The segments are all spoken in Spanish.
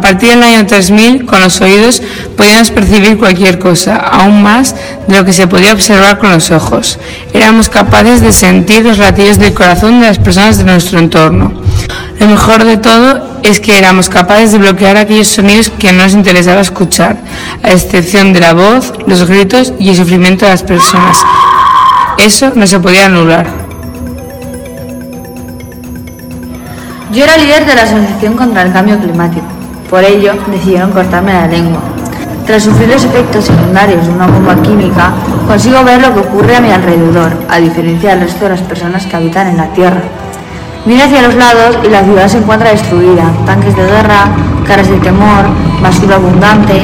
partir del año 3000, con los oídos podíamos percibir cualquier cosa, aún más de lo que se podía observar con los ojos. Éramos capaces de sentir los latidos del corazón de las personas de nuestro entorno. Lo mejor de todo es que éramos capaces de bloquear aquellos sonidos que no nos interesaba escuchar, a excepción de la voz, los gritos y el sufrimiento de las personas. Eso no se podía anular. Yo era líder de la Asociación contra el Cambio Climático. Por ello, decidieron cortarme la lengua. Tras sufrir los efectos secundarios de una bomba química, consigo ver lo que ocurre a mi alrededor, a diferencia del resto de las personas que habitan en la Tierra. Miro hacia los lados y la ciudad se encuentra destruida. Tanques de guerra, caras de temor, basura abundante.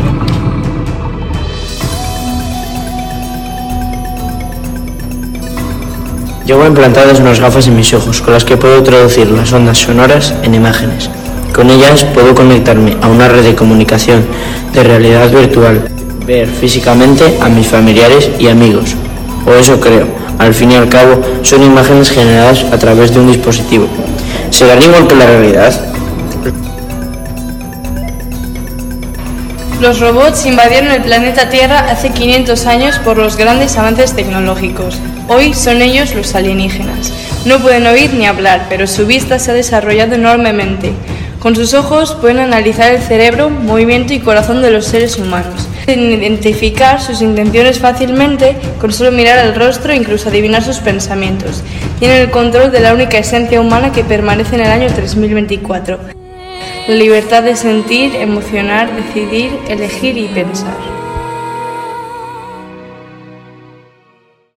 Llevo implantadas unas gafas en mis ojos con las que puedo traducir las ondas sonoras en imágenes. Con ellas puedo conectarme a una red de comunicación de realidad virtual, ver físicamente a mis familiares y amigos. O eso creo. Al fin y al cabo, son imágenes generadas a través de un dispositivo. ¿Serán igual que la realidad? Los robots invadieron el planeta Tierra hace 500 años por los grandes avances tecnológicos. Hoy son ellos los alienígenas. No pueden oír ni hablar, pero su vista se ha desarrollado enormemente. Con sus ojos pueden analizar el cerebro, movimiento y corazón de los seres humanos. Pueden identificar sus intenciones fácilmente con solo mirar el rostro e incluso adivinar sus pensamientos. Tienen el control de la única esencia humana que permanece en el año 3024. La libertad de sentir, emocionar, decidir, elegir y pensar.